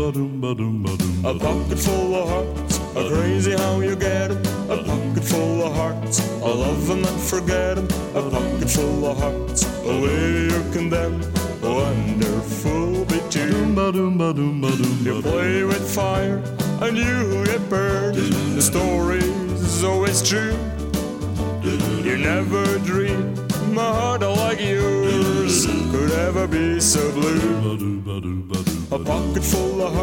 A pocket full of hearts, a crazy how you get 'em. A pocket full of hearts, a love and not forget 'em. A pocket full of hearts, a way you condemn. Wonderful between. You play with fire and you get burned. The story's always true. You never dream a heart like yours could ever be so blue. A pocket full of hearts.